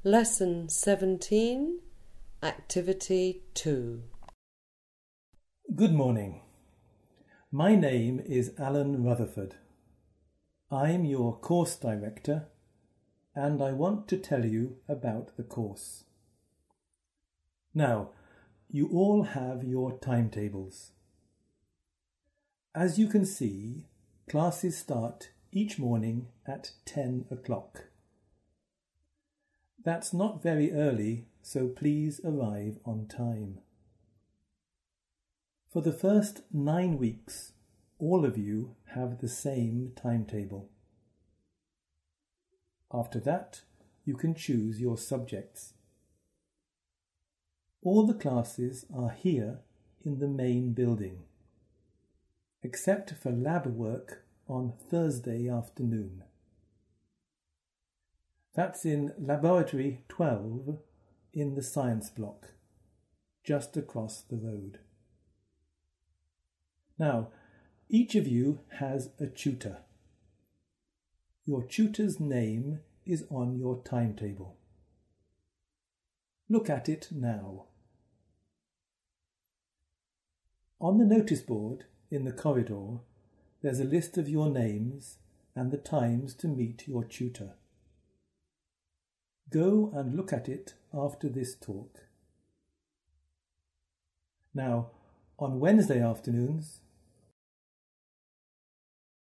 Lesson 17, Activity 2. Good morning. My name is Alan Rutherford. I'm your course director and I want to tell you about the course. Now, you all have your timetables. As you can see, classes start each morning at 10 o'clock. That's not very early, so please arrive on time. For the first 9 weeks, all of you have the same timetable. After that, you can choose your subjects. All the classes are here in the main building, except for lab work on Thursday afternoon. That's in Laboratory 12 in the science block, just across the road. Now, each of you has a tutor. Your tutor's name is on your timetable. Look at it now. On the notice board in the corridor, there's a list of your names and the times to meet your tutor. Go and look at it after this talk. Now, on Wednesday afternoons,